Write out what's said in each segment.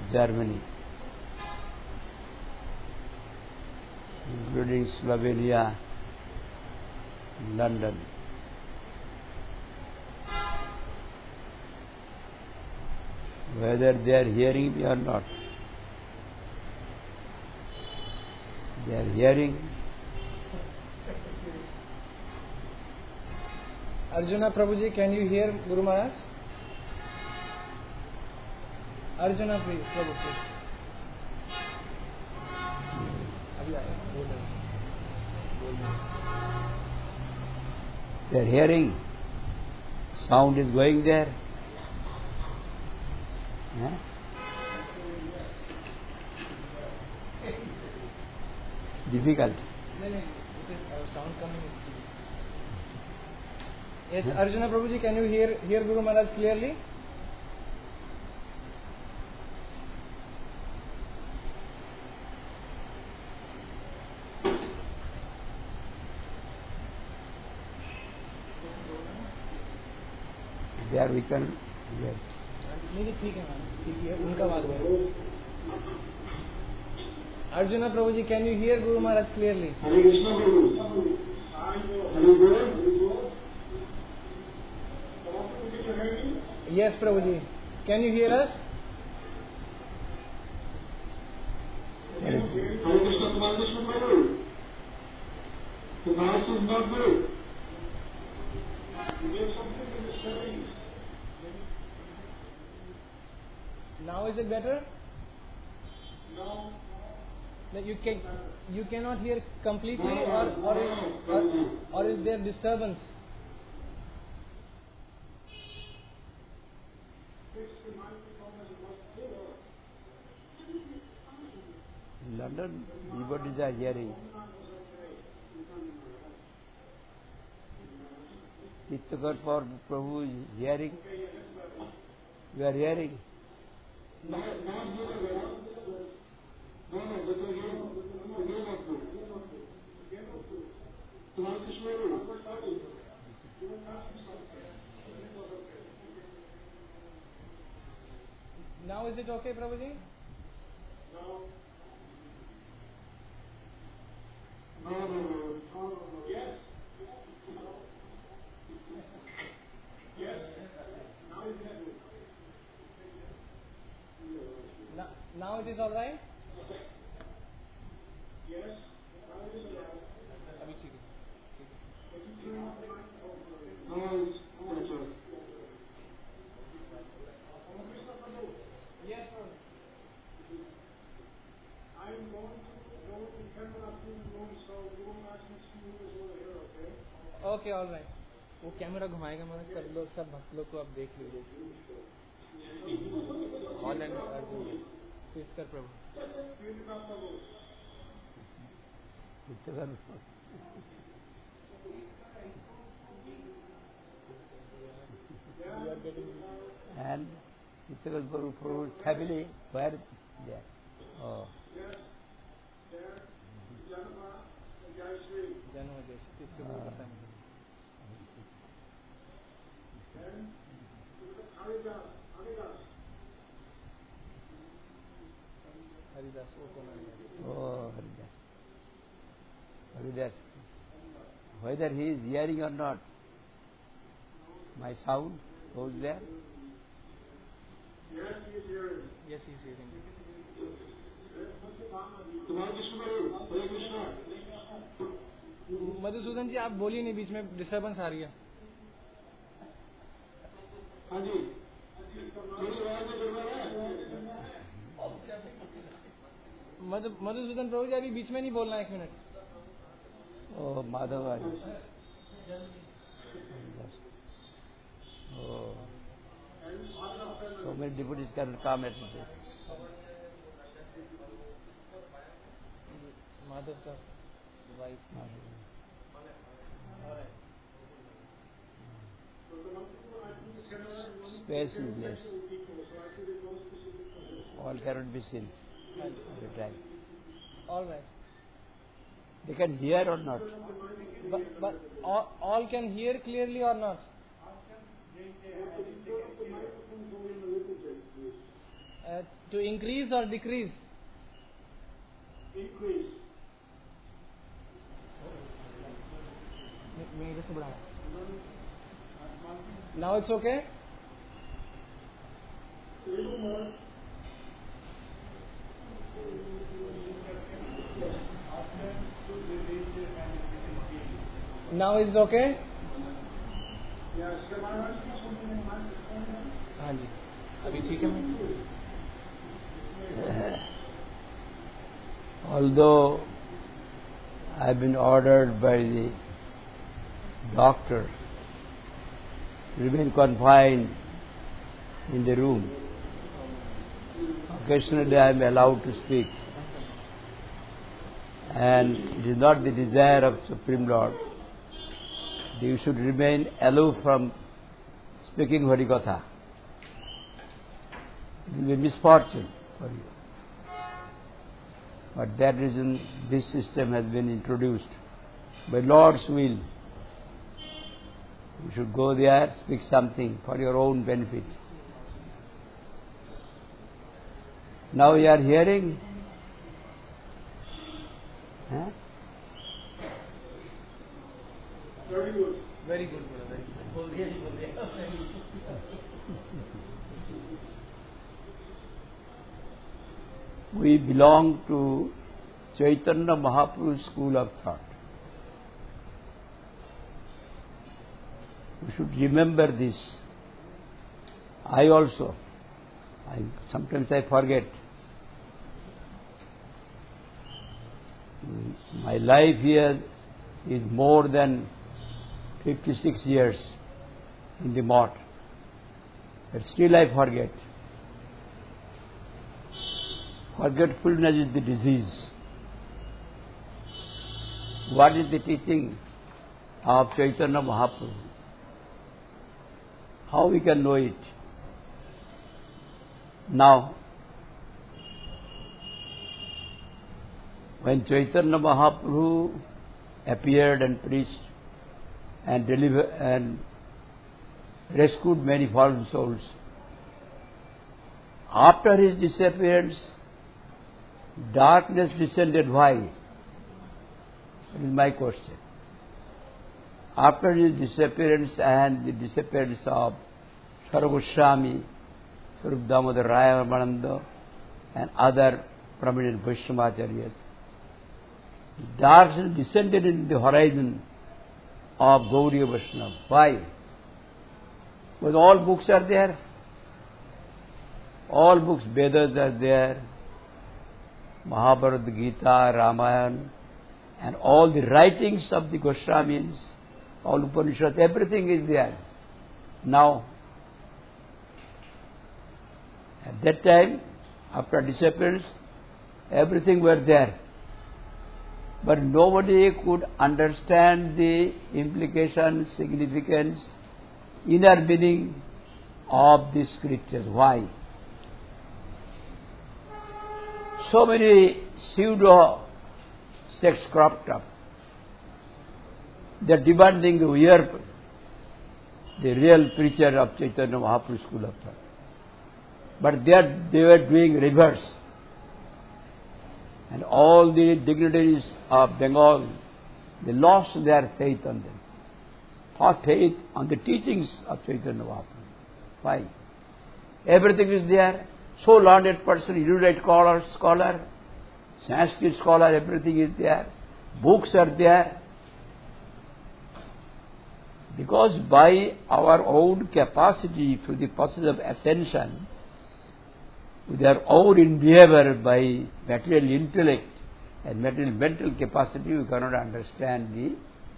Germany, including Slovenia, London. Whether they are hearing me or not. They are hearing. Arjuna Prabhuji, can you hear Guru Maharaj? Arjuna, please, Prabhu, please. They are hearing. Sound is going there. Huh? Difficult. No, it is sound coming. Yes, Arjuna Prabhuji, can you hear Guru Maharaj clearly? There we can hear. नहीं ठीक है ma'am, ठीक है, उनका बात है. Arjuna Prabhuji, can you hear Guru Maharaj clearly? Hare Krishna Prabhu. Yes, Prabhuji. Can you hear us? Hare Krishna Prabhu. The voice is not good. Now is it better? No. That you cannot hear completely, or is there disturbance? In London, devotees are hearing. Tirthakar Prabhu is hearing. You are hearing. Now is it okay, Prabhuji? No. Yes. Yes. Now it is all right? Yes. अभी ठीक है. Yes, sir. I'm going to go to camera room, so you won't ask me to see who is over here, okay? Okay, all right. वो camera घुमाएगा मैं सब भक्त लोग को आप देख लीजिए. All and Arjun Tirthakar Prabhu. Tirthakar. And Tirthakar Prabhu's family, where they are? Oh. जन्म जैसे तीर्थकर प्रभु का family. Haridas, वो कौन है? Oh, Haridas. Haridas. Whether he is hearing or not, my sound goes there. Yes, he is hearing. Yes, he is hearing. Hare Krishna Prabhu. Hare Krishna. Madhusudan जी आप बोलिए नहीं, बीच में डिस्टर्बेंस आ रही है. हाँ जी. मेरी आवाज में गड़बड़ है? मधुसूदन प्रभु जी अभी बीच में नहीं बोलना, 1 मिनट. Oh, Madhava. Oh. So many devotees can come at once. Madhava का wife. Space is less. All cannot be seen at a time. All right. They can hear or not. But all can hear clearly or not? To increase or decrease? Increase. Now it's okay? Now it's okay? हाँ जी अभी ठीक है मैं Although I have been ordered by the doctor to remain confined in the room, occasionally I am allowed to speak, and it is not the desire of Supreme Lord that you should remain aloof from speaking Harikatha. It will be a misfortune for you. For that reason, this system has been introduced. By Lord's will, you should go there, speak something for your own benefit. Now you are hearing? Huh? Very good. Very good, brother. We belong to Chaitanya Mahaprabhu's school of thought. We should remember this. I also. Sometimes I forget. My life here is more than 56 years in the mott. But still I forget. Forgetfulness is the disease. What is the teaching of Chaitanya Mahaprabhu? How we can know it? Now, when Chaitanya Mahaprabhu appeared and preached and delivered and rescued many fallen souls, after his disappearance, darkness descended. Why? That is my question. After his disappearance and the disappearance of Sarva Goswami, Swarup Damodar Raya Ramananda and other prominent Vaishnavacharyas, darkness descended in the horizon of Gaudiya Vaishnava. Why? Because all books are there. All books, Vedas are there, Mahabharata, Gita, Ramayana, and all the writings of the Goswamis, all Upanishads, everything is there. Now, at that time, after disappearance, everything were there. But nobody could understand the implications, significance, inner meaning of the scriptures. Why? So many pseudo sects cropped up. They are demanding to hear the real preacher of Chaitanya Mahaprabhu school of thought. But they were doing reverse. And all the dignitaries of Bengal, they lost their faith on them. Or faith on the teachings of Chaitanya Mahaprabhu. Why? Everything is there. So learned person, erudite scholar, Sanskrit scholar, everything is there. Books are there. Because by our own capacity through the process of ascension, with our own endeavor by material intellect and material mental capacity, we cannot understand the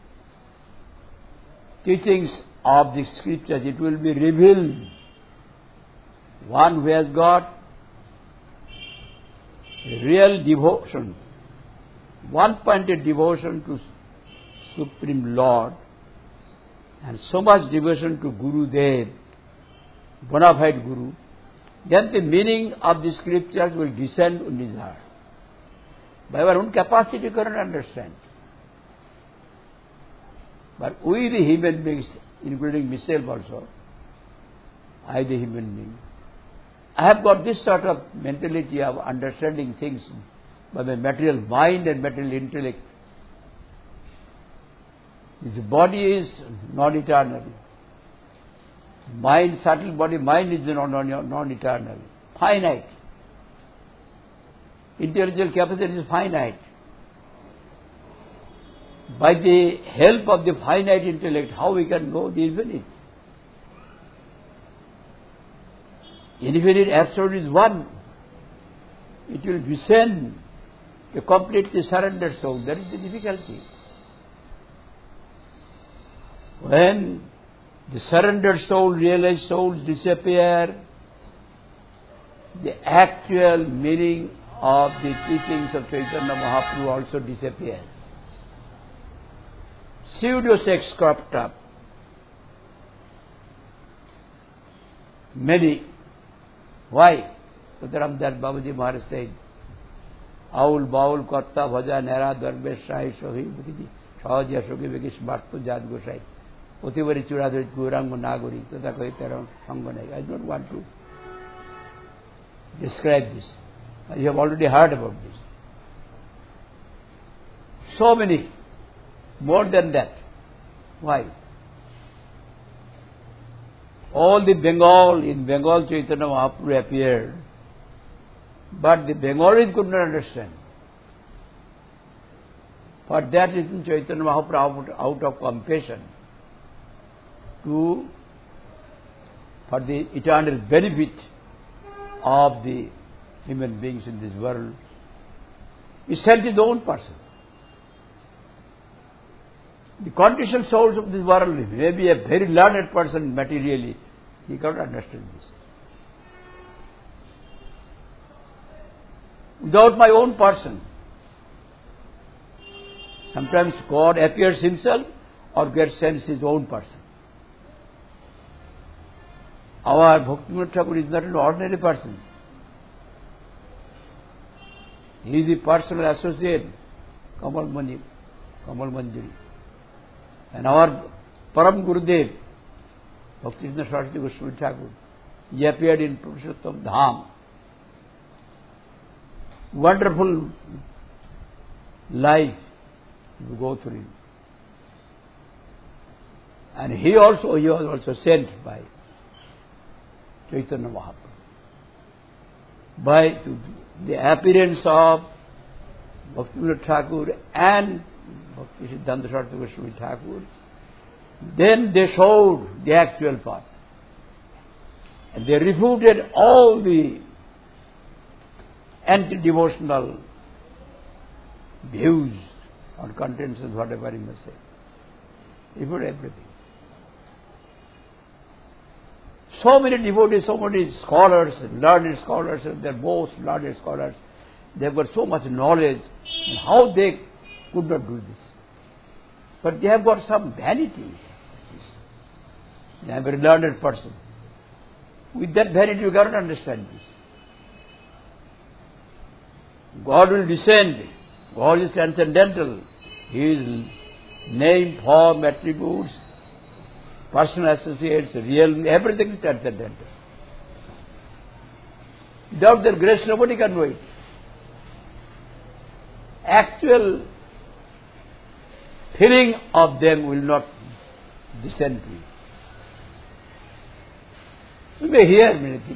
teachings of the scriptures. It will be revealed. One who has got real devotion, one-pointed devotion to Supreme Lord, and so much devotion to Guru Dev, bona fide Guru, then the meaning of the scriptures will descend on his heart. By our own capacity, you cannot understand. But we, the human beings, including myself also, I, the human being, I have got this sort of mentality of understanding things by my material mind and material intellect. This body is non-eternal. Mind, subtle body, mind is non-eternal, finite. Intellectual capacity is finite. By the help of the finite intellect, how we can know the infinite? Infinite absolute is one. It will descend to complete the surrendered soul. That is the difficulty. When the surrendered soul, realized souls disappear, the actual meaning of the teachings of Chaitanya Mahaprabhu also disappear. Pseudo-sex cropped up. Many. Why? Ramdas Babaji Maharaj said, Aul Baul Karta Bhaja Nera Dharmesh Shai Shohi Bhutiji Shahajya Shogi Vekish Bhartu Jad Gosai Otivari Churadrit Gurango Naguri Tata Kohitaram Sangonai. I don't want to describe this. You have already heard about this. So many. More than that. Why? All the Bengal, in Bengal Chaitanya Mahaprabhu appeared, but the Bengalis could not understand. For that reason Chaitanya Mahaprabhu, out of compassion, for the eternal benefit of the human beings in this world, he sent his own person. The conditioned souls of this world may be a very learned person materially. He cannot understand this. Without my own person. Sometimes God appears himself or God sends his own person. Our Bhaktivinoda Thakur is not an ordinary person. He is the personal associate, Kamal Manjari. And our Param Gurudev, Bhaktivinoda Saraswati Goswami Thakur, he appeared in Purushottam Dham. Wonderful life to go through him. And he was also sent by Chaitanya Mahaprabhu. By the appearance of Bhaktivinoda Thakur and Bhakti Siddhanta Saraswati Goswami Thakur, then they showed the actual path. And they refuted all the anti-devotional views or contentions, whatever you may say. Refuted everything. So many devotees, so many scholars, learned scholars, and they're most learned scholars, they've got so much knowledge, and how they could not do this. But they have got some vanity. They are a very learned person. With that vanity you cannot understand this. God will descend. God is transcendental. His name, form, attributes, personal associates, real, everything is transcendental. Without their grace nobody can know it. Actual feeling of them will not descend to you. You may hear many things.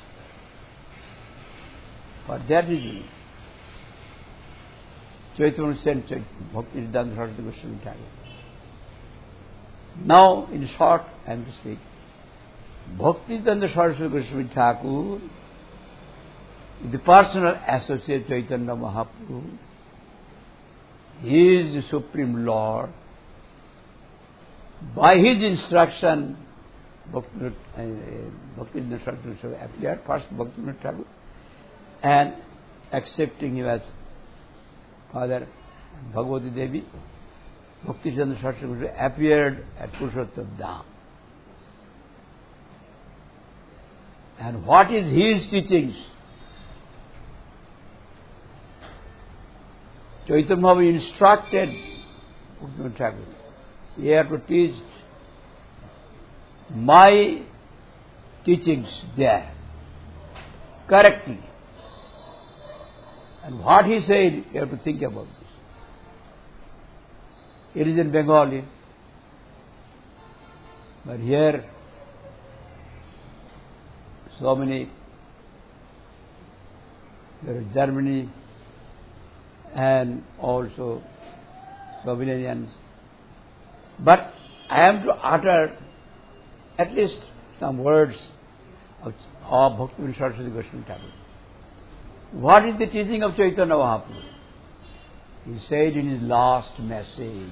For that reason, Chaitanya sent Bhakti Siddhanta Saraswati Goswami Thakur. Now, in short, I am to speak. Bhakti Siddhanta Saraswati Goswami Thakur, the personal associate Chaitanya Mahaprabhu, he is the Supreme Lord. By his instruction, Bhakti Siddhanta Saraswati Goswami appeared, first Bhakti Thakur, and accepting him as Father Bhagavati Devi, Bhakti Siddhanta Saraswati Goswami appeared at Purushottam Dham. And what is his teachings? Chaitanya Mahaprabhu instructed Bhakti Thakur, you have to teach my teachings there. correctly. And what he said, you have to think about this. It is in Bengali, but here so many, there is Germany and also Slovenians. But I am to utter at least some words of Bhaktivinoda Saraswati Goswami Thakur. What is the teaching of Chaitanya Mahaprabhu? He said in his last message.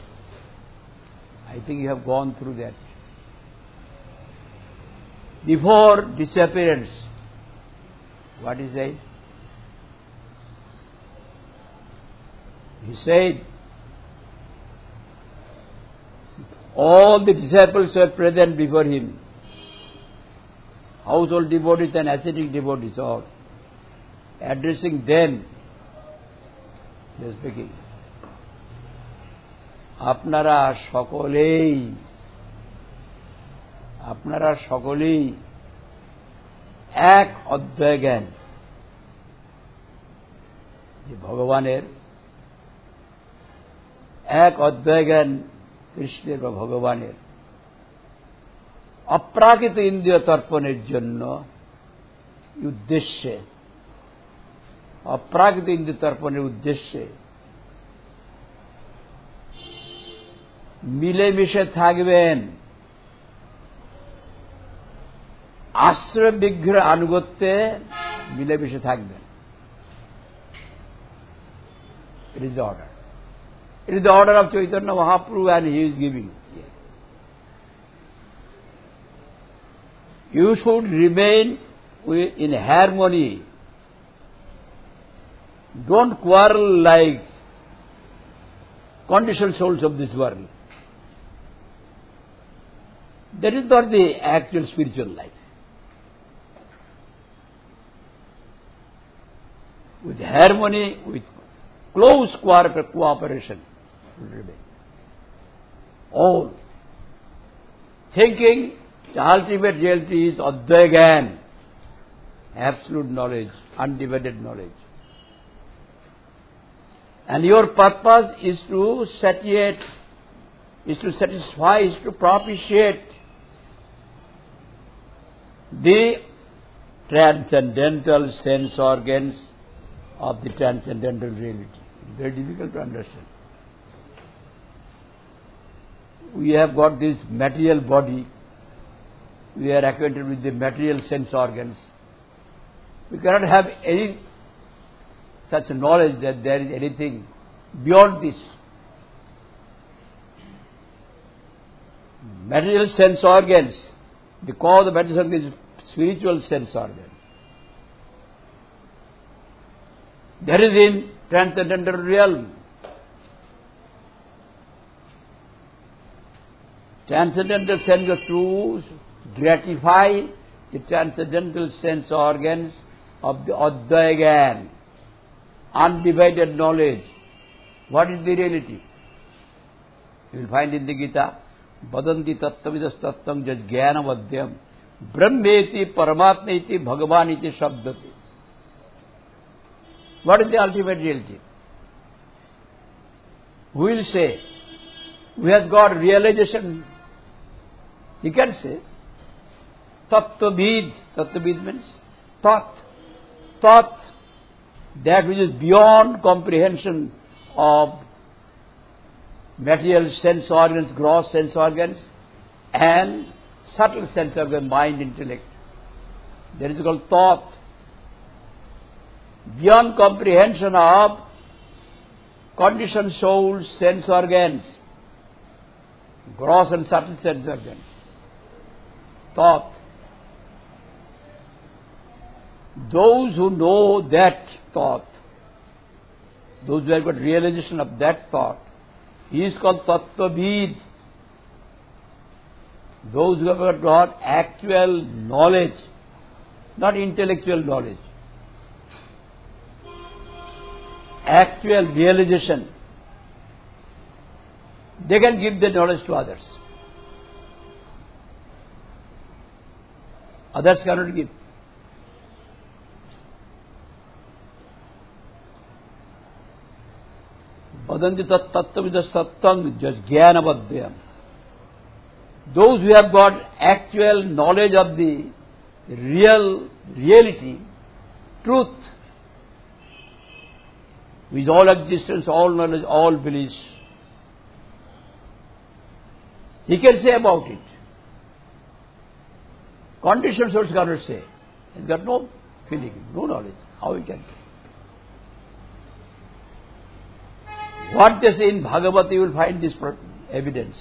I think you have gone through that. Before disappearance, what he said? He said, all the disciples were present before him, household devotees and ascetic devotees, all addressing them, they are speaking. আপনারা সকলেই এক অদ্বয় জ্ঞান, যে ভগবানের এক অদ্বয় জ্ঞান কৃষ্ণের বা ভগবানের অপ্রাকৃত ইন্দ্রিয় তর্পণের জন্য উদ্দেশ্যে, অপ্রাকৃত ইন্দ্রিয় তর্পণের উদ্দেশ্যে মিলেমিশে থাকবেন, আশ্রয় বিগ্রহ আনুগত্যে মিলেমিশে থাকবেন। It is the order. It is the order of Chaitanya Mahaprabhu, and he is giving. You should remain in harmony. Don't quarrel like conditioned souls of this world. That is not the actual spiritual life. With harmony, with close cooperation, will remain. All thinking the ultimate reality is Advaya Gyan, absolute knowledge, undivided knowledge. And your purpose is to satiate, is to satisfy, is to propitiate the transcendental sense organs of the transcendental reality. Very difficult to understand. We have got this material body, we are acquainted with the material sense organs. We cannot have any such knowledge that there is anything beyond this. Material sense organs, the cause of material sense is spiritual sense organ. That is in transcendental realm. Transcendental sense of truth gratify the transcendental sense organs of the Advaya Gyan, undivided knowledge. What is the reality? You will find in the Gita, Vadanti tattvavidas tattvam jaj jnanam adhyam brahmeti paramatmeti bhagavaniti shabdati. What is the ultimate reality? Who will say, who has got realization? He can say, Tattvavid. Tattvavid means thought. Thought, that which is beyond comprehension of material sense organs, gross sense organs, and subtle sense organs, mind, intellect. That is called thought. Beyond comprehension of conditioned souls, sense organs, gross and subtle sense organs. Thought. Those who know that thought, those who have got realization of that thought, he is called Tattvavid. Those who have got actual knowledge, not intellectual knowledge, actual realization, they can give the knowledge to others. Others cannot give. Vadanti tat tattvavidas sattang just jnanavadhyam. Those who have got actual knowledge of the reality, truth, with all existence, all knowledge, all beliefs, he can say about it. Conditioned souls cannot say. He's got no feeling, no knowledge. How he can say? What they say in Bhagavad, you will find this evidence.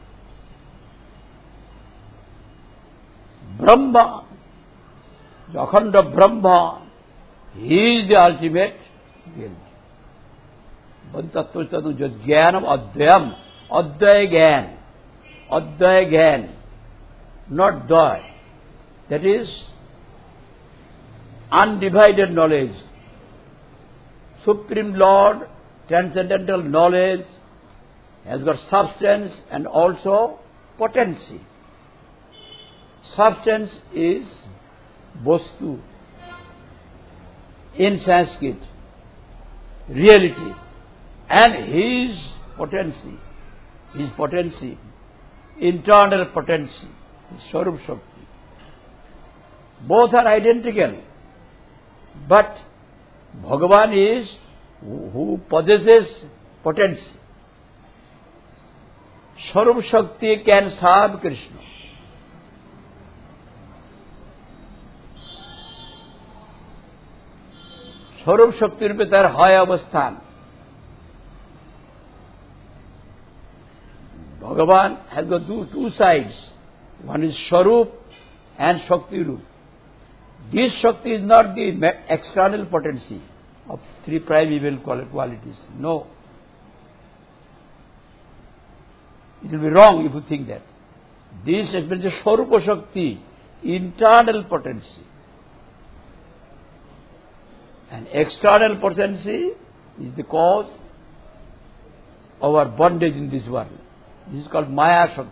Brahma, the Akhanda Brahma, he is the ultimate reality. Bantattva Sadhu just Jnanam Adhyam, Adhyay Gyan, not Dvay. That is undivided knowledge. Supreme Lord, transcendental knowledge, has got substance and also potency. Substance is Vastu in Sanskrit, reality, and his potency, internal potency, Swarup Shakti. Both are identical, but Bhagavan is who possesses potency. Swarup Shakti can serve Krishna. Swarup Shakti रूपे तार है अवस्थान. Bhagavan has got two sides. One is Swarup and Shakti Rup. This Shakti is not the external potency of three primeval qualities. No. It will be wrong if you think that. This is the Swarupa Shakti, internal potency. And external potency is the cause of our bondage in this world. This is called Maya Shakti.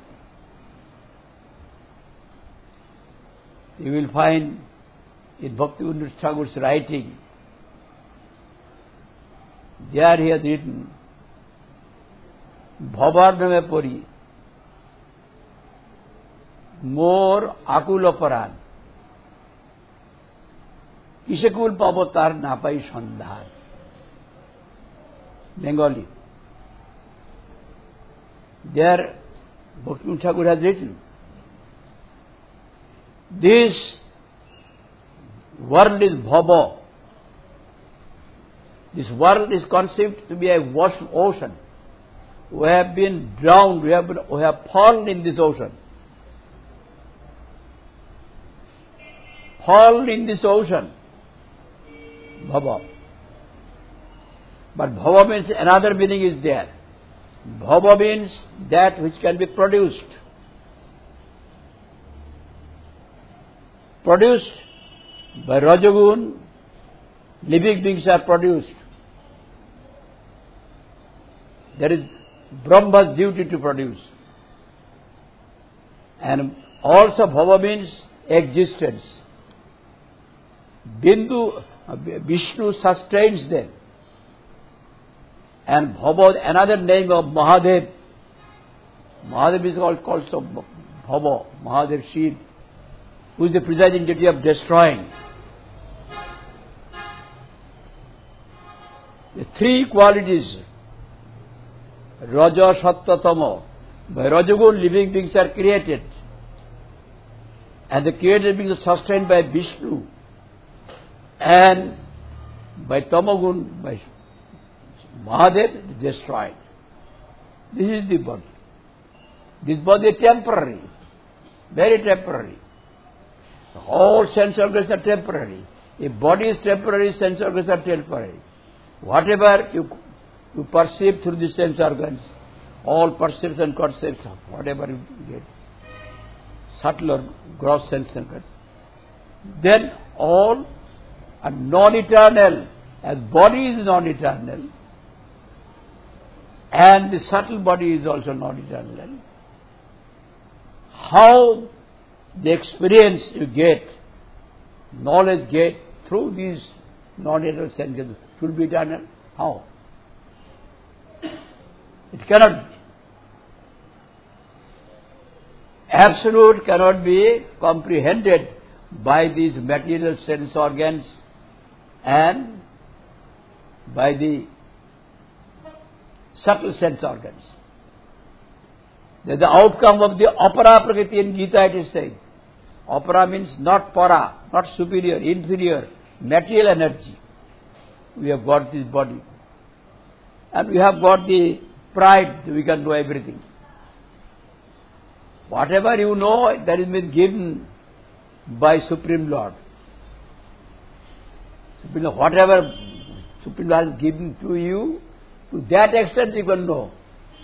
You will find in Bhaktivinoda Thakur's writing, there he has written, Bhavar name pori, more akula paran, Kishakul pavatar napai sandhar. Bengali. There, Bhaktivinoda Thakur has written, this world is bhava. This world is conceived to be a vast ocean. We have been drowned, we have fallen in this ocean. Fallen in this ocean. Bhava. But bhava means another meaning is there. Bhava means that which can be produced. Produced by Rajagun, living beings are produced. That is Brahma's duty to produce. And also bhava means existence. Vishnu sustains them. And bhava, another name of Mahadev. Mahadev is called bhava, Mahadev Shiv, who is the presiding deity of destroying. The three qualities, Raja, Sattva, Tamo. By Rajagun, living beings are created. And the created beings are sustained by Vishnu. And by Tamagun, by Mahadev, destroyed. This is the body. This body is temporary, very temporary. All sense organs are temporary. If body is temporary, sense organs are temporary. Whatever you perceive through the sense organs, all perceptions and concepts, whatever you get, subtle or gross sense organs, then all are non-eternal. As body is non-eternal, and the subtle body is also non-eternal. How the experience you get, knowledge get through these non-eternal senses should be eternal? How? It cannot be. Absolute cannot be comprehended by these material sense organs and by the subtle sense organs. That the outcome of the apara prakriti in Gita it is said. Apara means not para, not superior, inferior, material energy. We have got this body. And we have got the pride that we can know everything. Whatever you know, that has been given by Supreme Lord. Whatever Supreme Lord has given to you, to that extent you can know.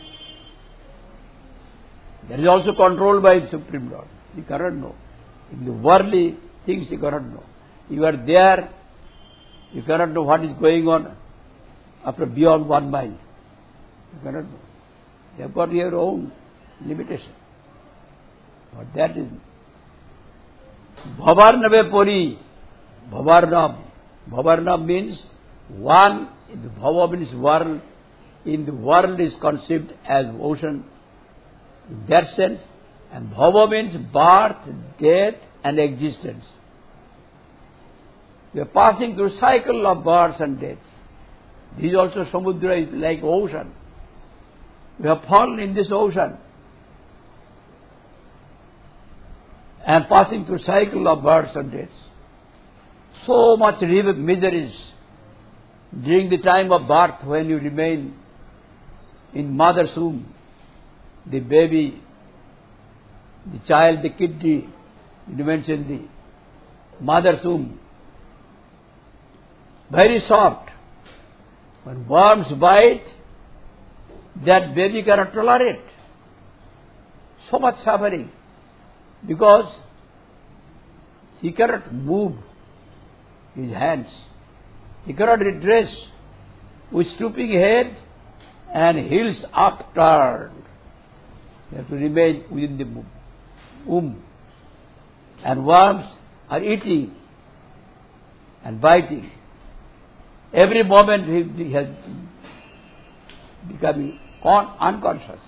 That is also controlled by the Supreme Lord. You cannot know. In the worldly things you cannot know. You are there, you cannot know what is going on after beyond 1 mile. You cannot know. You have got your own limitation. But that is Bhavarnave Puri. Bhavarnam. Bhavarnam means one. The Bhava means world. In the world is conceived as ocean. In that sense. And Bhava means birth, death and existence. We are passing through a cycle of births and deaths. This also Samudra is like ocean. We have fallen in this ocean. And passing through cycle of births and deaths. So much miseries during the time of birth when you remain in mother's womb. The baby, the child, the kidney remains in the mother's womb. Very soft. When worms bite, that baby cannot tolerate. So much suffering. Because he cannot move his hands. He cannot redress with stooping head and heels upturned. He has to remain within the womb. And worms are eating and biting. Every moment he has becoming unconscious.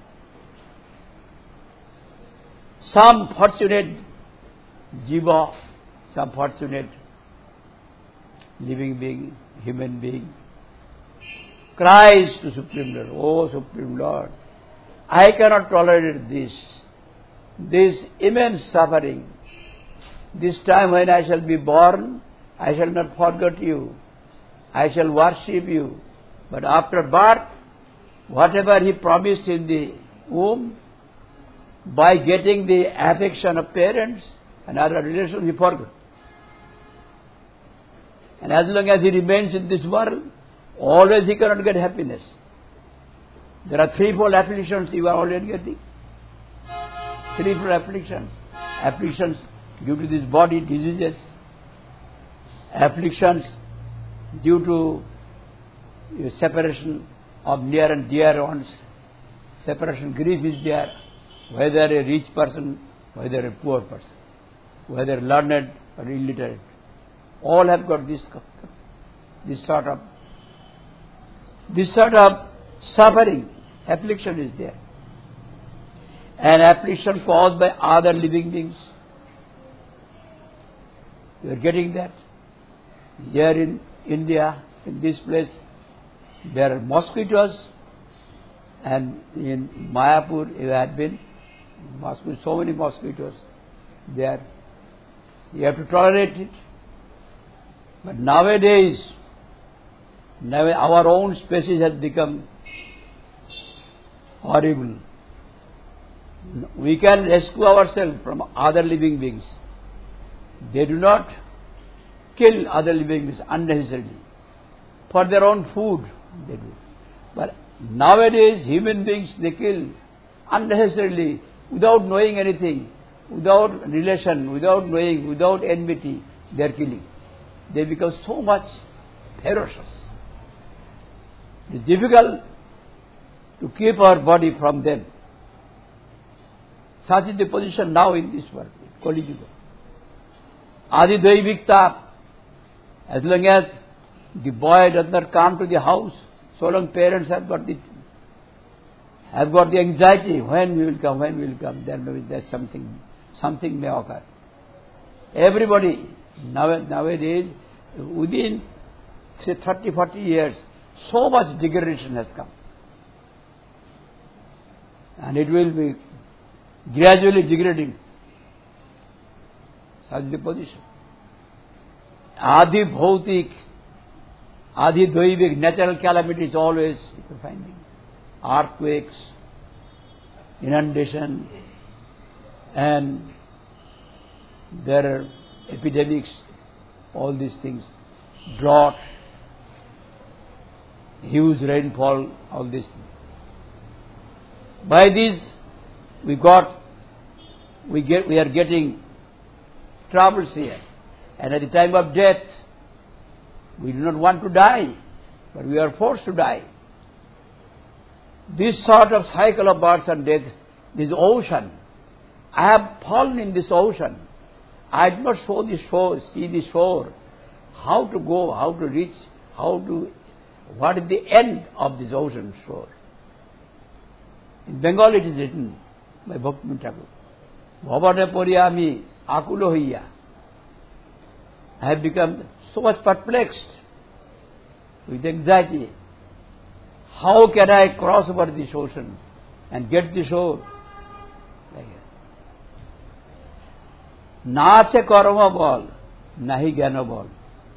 Some fortunate jiva, some fortunate living being, human being, cries to Supreme Lord, "Oh Supreme Lord, I cannot tolerate this immense suffering. This time when I shall be born, I shall not forget you. I shall worship you. But after birth, whatever he promised in the womb, by getting the affection of parents and other relations, he forgot. And as long as he remains in this world, always he cannot get happiness. There are threefold afflictions you are already getting. Threefold afflictions. Afflictions due to this body diseases. Afflictions due to separation of near and dear ones. Separation grief is there. Whether a rich person, whether a poor person, whether learned or illiterate, all have got this sort of suffering. Affliction is there. And affliction caused by other living beings. You are getting that. Here in India, in this place, there are mosquitoes, and in Mayapur it had been mosquitoes, so many mosquitoes there. You have to tolerate it. But nowadays, our own species has become horrible. We can rescue ourselves from other living beings. They do not kill other living beings unnecessarily. For their own food, they do. But nowadays, human beings, they kill unnecessarily, without knowing anything, without relation, without knowing, without enmity, they are killing. They become so much ferocious. It is difficult to keep our body from them. Such is the position now in this world, Kali Yuga. Adi Daivikta, as long as the boy does not come to the house, so long parents have got the have got the anxiety, when we will come, then maybe there's something may occur. Everybody, nowadays, within, say, 30, 40 years, so much degradation has come. And it will be gradually degrading. Such the position. Adi bhautik, adi doivik, natural calamities always, you can find it. Earthquakes, inundation, and there are epidemics, all these things, drought, huge rainfall, all these things. By this, we are getting troubles here. And at the time of death, we do not want to die, but we are forced to die. This sort of cycle of birth and death, this ocean, I have fallen in this ocean. I did not see the shore, how to go, how to reach, what is the end of this ocean shore. In Bengal it is written by Bhaktivinoda Thakur. Bhavane poriya ami akulo hoiya. I have become so much perplexed with anxiety. How can I cross over this ocean and get the shore? Na ache karma bal, nahi jnana bal.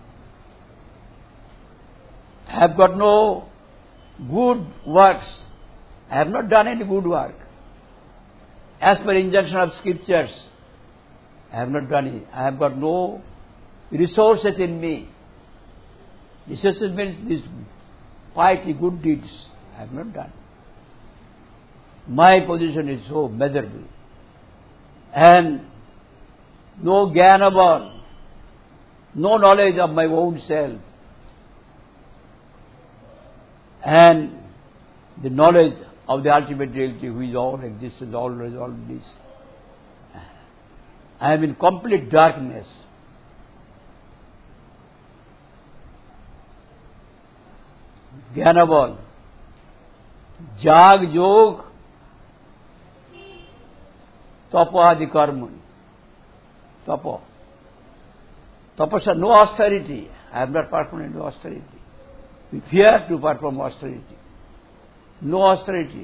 I have got no good works. I have not done any good work. As per injunction of scriptures, I have not done it. I have got no resources in me. Resources means these piety, good deeds. I have not done. My position is so miserable. And no jnana bal, no knowledge of my own self. And the knowledge of the ultimate reality who is all existence, all this. I am in complete darkness. Jnana bal, jag yog, tapa adi karma. Tapa. Tapasya, no austerity. I have not performed any austerity. We fear to perform austerity. No austerity.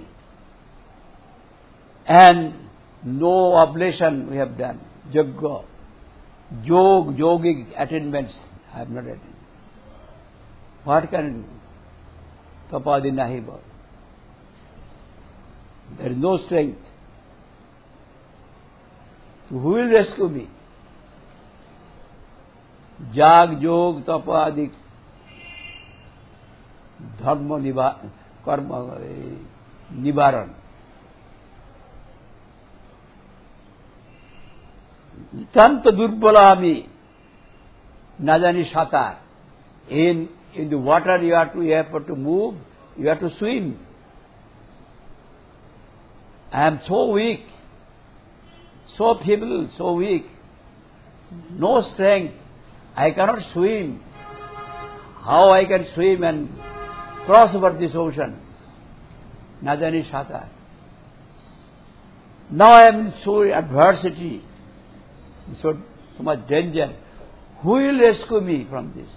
And no oblation we have done. Jagga. Yogic attainments I have not attained. What can I do? Tapadi nahi bal. There is no strength. So who will rescue me? Jag, yog, tapadi, dharma, karma, nivaran. Tanta durbala ami, najani satar. In the water you have to move, you have to swim. I am so weak, so feeble, so weak. No strength. I cannot swim. How I can swim and cross over this ocean? Najani satar. Now I am in so adversity, so much danger. Who will rescue me from this?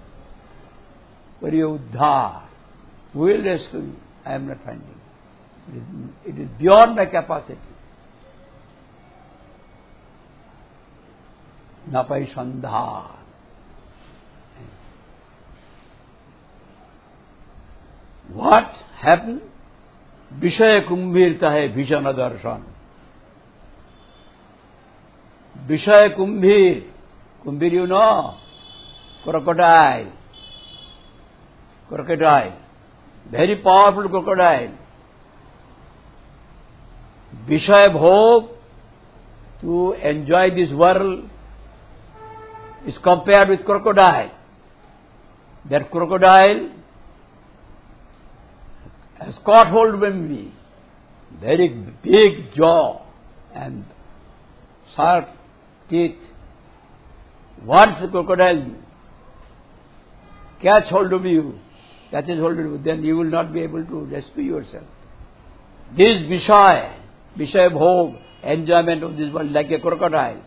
Uddhar. Who will rescue me? I am not finding. It is beyond my capacity. Napai sandhar. What happened? Vishaya kumbhirta hai bhishana darshan. Vishaya kumbhir. Kumbhir, you know? Crocodile. Crocodile. Very powerful crocodile. Vishaya bhog, to enjoy this world, is compared with crocodile. That crocodile has caught hold of me. Very big jaw and sharp teeth. Once the crocodile catches hold of you, then you will not be able to rescue yourself. this Vishaya Bhog, enjoyment of this world like a crocodile.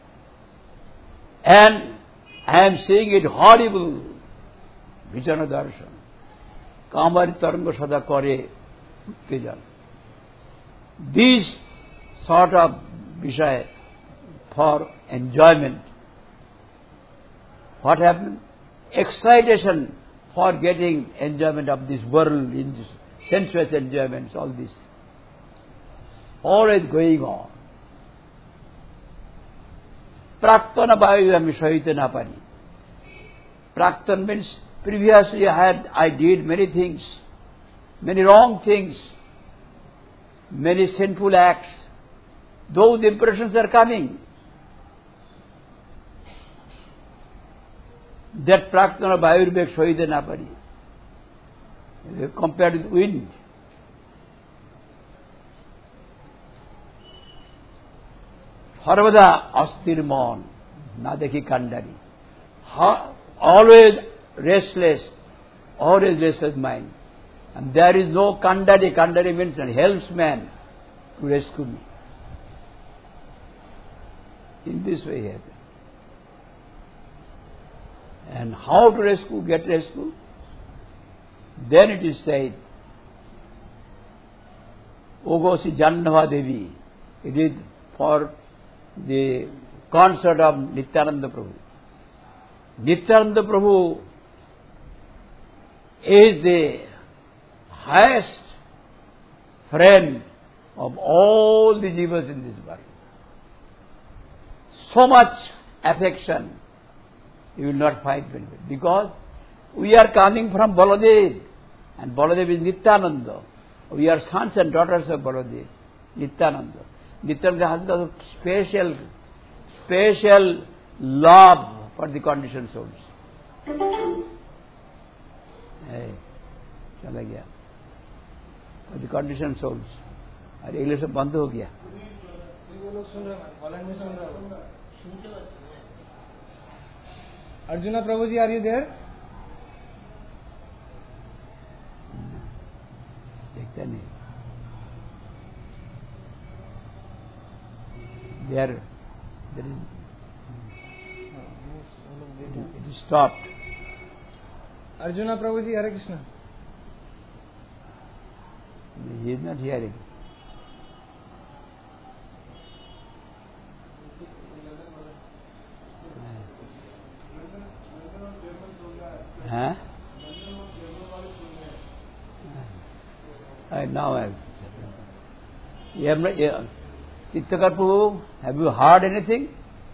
And I am seeing it horrible. Vijana Darshan. Kamari Taranga Sada Kore Uttejan. This sort of Vishaya for enjoyment. What happened? Excitation for getting enjoyment of this world, in this sensuous enjoyments, all this. Always going on. Praktana Bhayami Sahitana Pani. Praktan means previously I did many things, many wrong things, many sinful acts. Those impressions are coming. That Praktana Bhayurvek Sahitana Pani. Compared with wind. Sarvada astir mon, na dekhi kandari. Always restless mind. And there is no kandari. Kandari means a helpsman to rescue me. In this way it happens. And how to rescue, get rescue? Then it is said, Ogosi Jannava Devi. It is for the concert of Nityananda Prabhu. Nityananda Prabhu is the highest friend of all the jivas in this world. So much affection you will not find anywhere. Because we are coming from Baladev, and Baladev is Nityananda. We are sons and daughters of Baladev, Nityananda. Nityananda has got a special love for the conditioned souls. चला गया for the conditioned souls. अरे English सब बंद हो गया. Arjuna Prabhuji, are you there? देखता नहीं. There is it is stopped. Arjuna Prabhuji, Hare Krishna. He is not hearing. Huh? Now I have Tirthakar Prabhu, have you heard anything?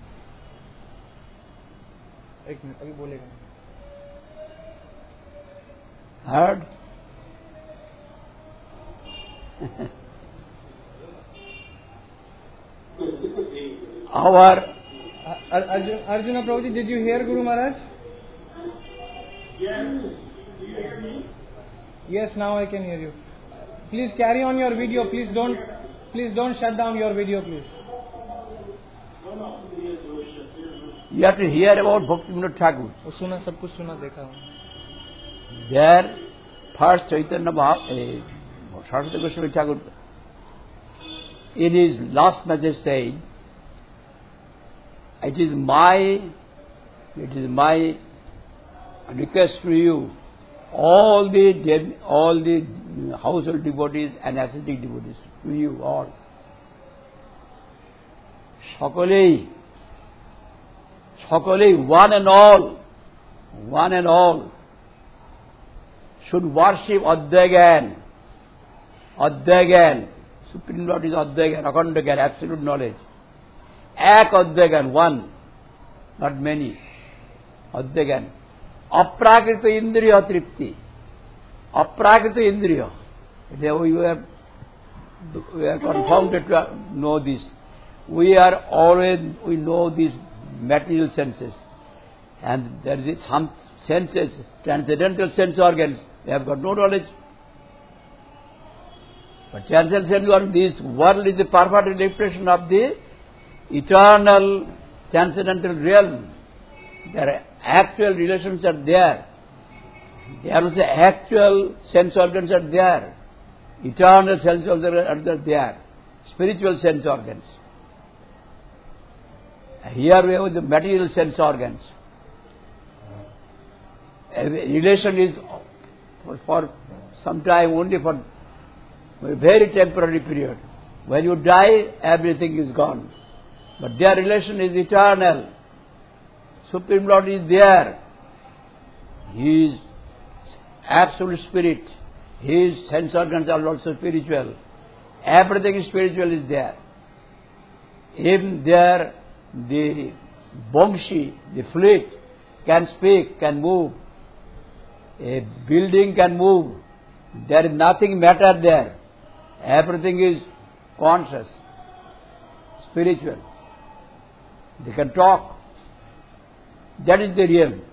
एक minute अभी बोलेगा. Heard? Our Arjuna Prabhuji, did you hear Guru Maharaj? Yes. Do you hear me? Yes, now I can hear you. Please carry on your video. Please don't shut down your video, please. You have to hear about Bhaktivinoda Thakur. वो सुना, सब कुछ सुना, देखा. There, first Chaitanya Mahaprabhu, Saraswati Goswami Thakur, in his last message said, it is my request to you, all the household devotees and ascetic devotees, to you all, সকলেই one and all should worship Advaya Gyan. Supreme Lord is Advaya Gyan, Akhanda Gyan, absolute knowledge. Ek Advaya Gyan, one, not many. Advaya Gyan. Aprakrita Indriya Tripti. Aprakrita Indriya. We are confounded to know this. We know these material senses. And there is some senses, transcendental sense organs, they have got no knowledge. But transcendental sense organs, this world is the perfect reflection of the eternal transcendental realm. Their actual relations are there. There is actual sense organs are there. Eternal sense organs are there. Spiritual sense organs. Here we have the material sense organs. A relation is for some time, only for a very temporary period. When you die, everything is gone. But their relation is eternal. Supreme Lord is there. He is absolute spirit. His sense organs are also spiritual. Everything spiritual is there. Even there, the Bongshi, the fleet, can speak, can move. A building can move. There is nothing matter there. Everything is conscious, spiritual. They can talk. That is the realm.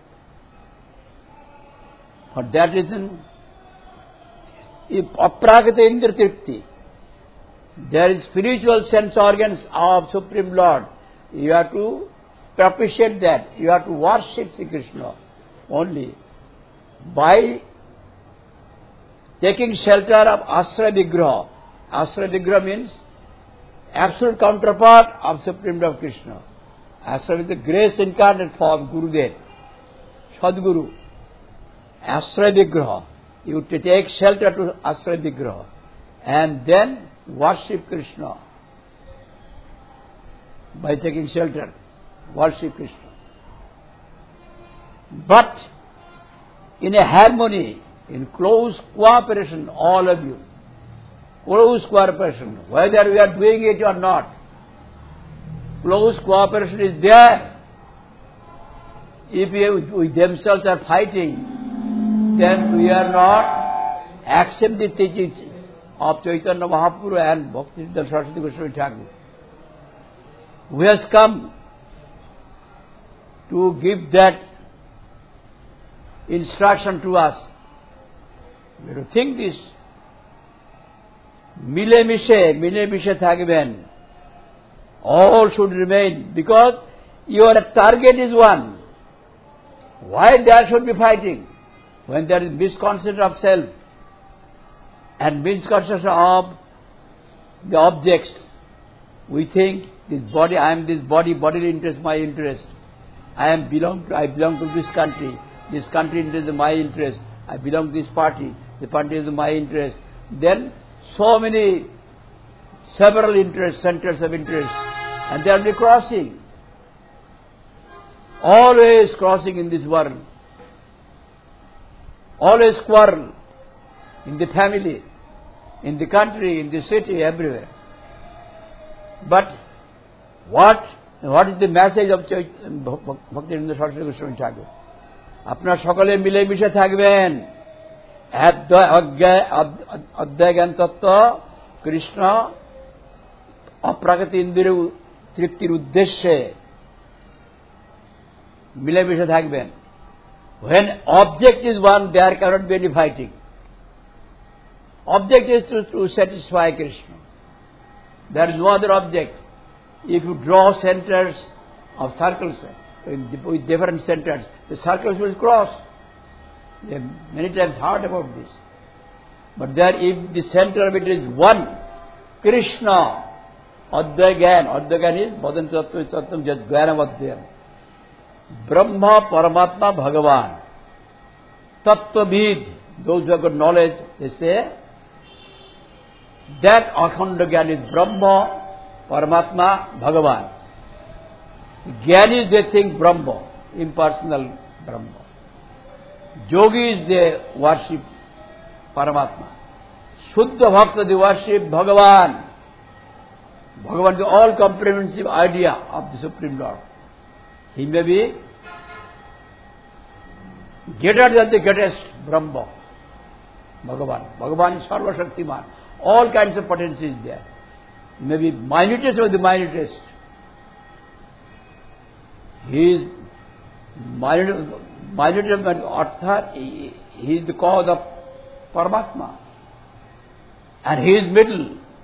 For that reason, Apragata Indra Tripti, there is spiritual sense organs of Supreme Lord. You have to propitiate that. You have to worship Sri Krishna only by taking shelter of Asra Vigraha. Asra Vigraha means absolute counterpart of Supreme Lord Krishna. Asra is the grace incarnate form, Gurudev, Sadguru. Asra Vigraha. You take shelter to Asra Vigraha and then worship Krishna by taking shelter. Worship Krishna. But in a harmony, in close cooperation, all of you, close cooperation, whether we are doing it or not, close cooperation is there. If we themselves are fighting, then we are not accept the teachings of Chaitanya Mahaprabhu and Bhaktisiddhanta Saraswati Goswami Thakur, who has come to give that instruction to us. We have to think this. Mile mishe thakben. All should remain, because your target is one. Why there should be fighting? When there is misconception of self and misconception of the objects, we think this body, I am this body, bodily interest, my interest. I belong to this country interest is my interest. I belong to this party, the party is my interest. Then so many several interests, centers of interest, and they will be crossing. Always crossing in this world. Always quarrel in the family, in the country, in the city, everywhere. But what is the message of Bhaktisiddhanta Saraswati Goswami Thakur? আপনারা সকলে মিলেমিশে থাকবেন। অধ্যায় জ্ঞান তত্ত্ব কৃষ্ণ অপ্রাকৃত ইন্দ্রিয় তৃপ্তির উদ্দেশ্যে মিলেমিশে থাকবেন। When object is one, there cannot be any fighting. Object is to satisfy Krishna. There is no other object. If you draw centers of circles with different centers, the circles will cross. They have many times heard about this. But there, if the center of it is one, Krishna, Adhya is Bhadan Sattva Sattam Jat Jnanam Adhyam. Brahma, Paramatma, Bhagavan. Tattvavid, those who have got knowledge, they say that Akhanda Gyan is Brahma, Paramatma, Bhagavan. Jnanis, they think Brahma, impersonal Brahma. Yogis, they worship Paramatma. Shuddha Bhakta, they worship Bhagavan. Bhagavan is the all-comprehensive idea of the Supreme Lord. He may be greater than the greatest Brahma, Bhagavan. Bhagavan is Sarva Shaktiman. All kinds of potency is there. He may be minutest of the minutest. He is minutest of Artha. He is the cause of Paramatma. And he is middle.